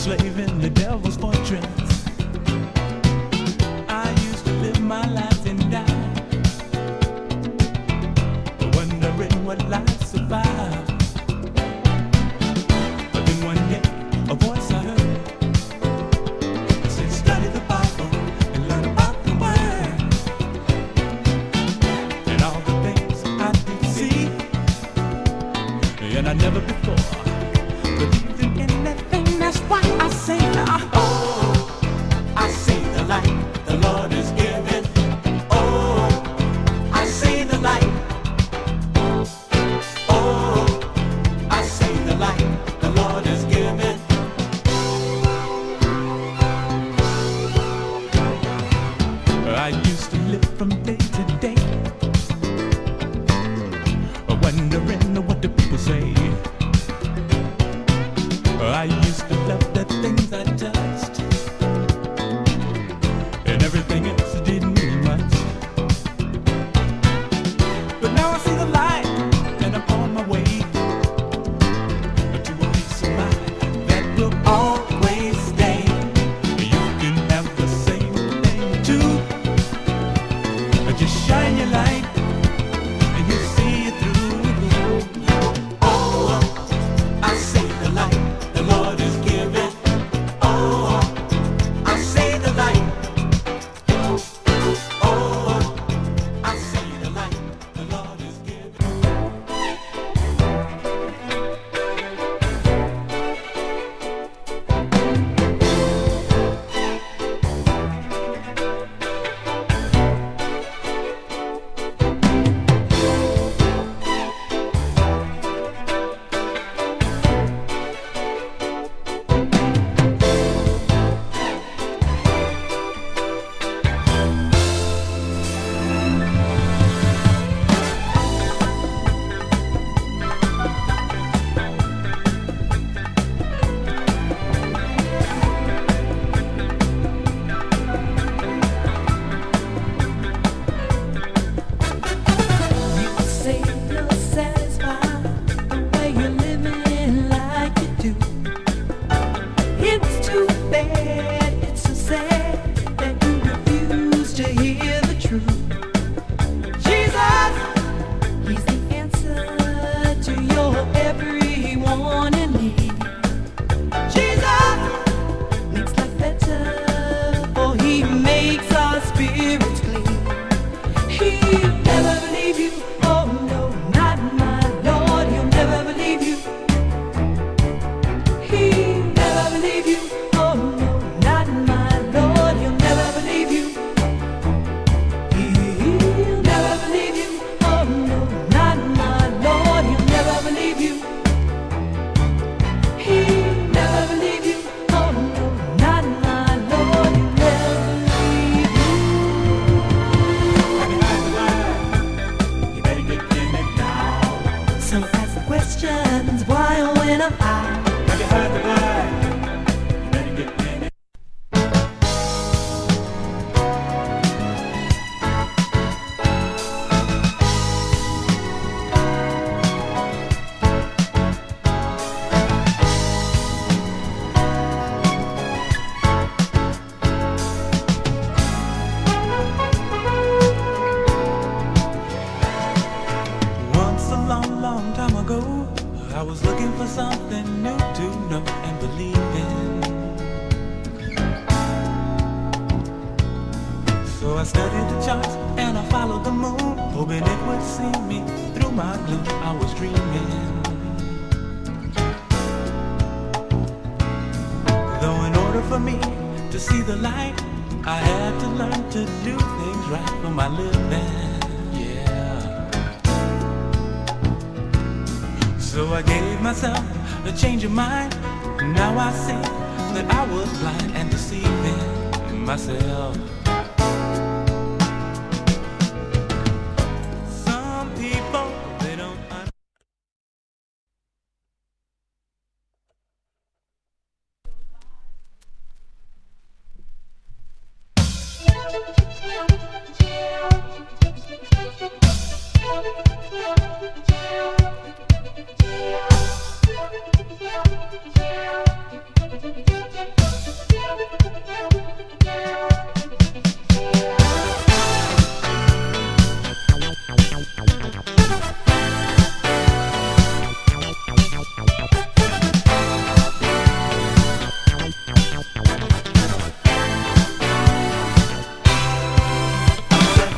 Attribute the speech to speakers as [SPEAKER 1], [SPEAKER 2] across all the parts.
[SPEAKER 1] slave in the devil's fortress. I used to live my life in doubt, wondering what life survived. But then one day, a voice I heard said, study the Bible and learn about the Word. And all the things I did see, and I never before believed in anything. That's why I say now, oh, I see the light the Lord is giving. Oh, I see the light. Oh, I see the light the Lord is giving. I used to live from day to day, wondering what the people say. I used to love the things I touched, and everything else didn't mean much. But now I see the light, and I'm on my way to a peace of mind that will always stay. You can have the same thing too. Just shine your light, and you see it through. Oh, I see the light the Lord is giving. Oh, I see the light. Oh, I see the light the Lord is giving. I was looking for something new to know and believe in. So I studied the charts and I followed the moon, hoping it would see me through my gloom. I was dreaming. Though in order for me to see the light, I had to learn to do things right for my living. So I gave myself a change of mind. Now I see that I was blind and deceiving myself. Some people, they don't understand.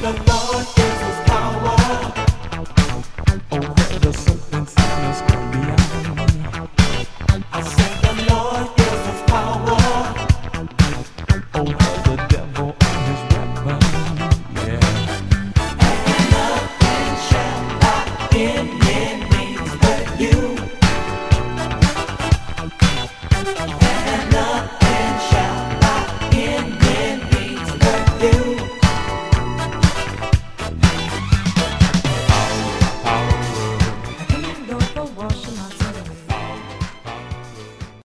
[SPEAKER 1] the Lord.